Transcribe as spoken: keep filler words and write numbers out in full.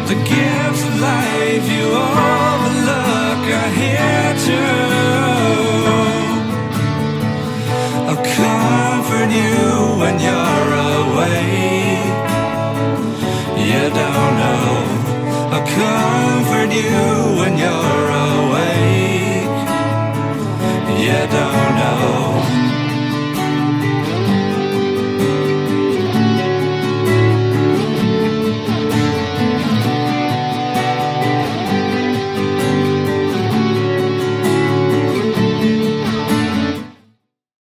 The gifts of life you overlook are here too. I'll comfort you when you're awake. You don't know, I'll comfort you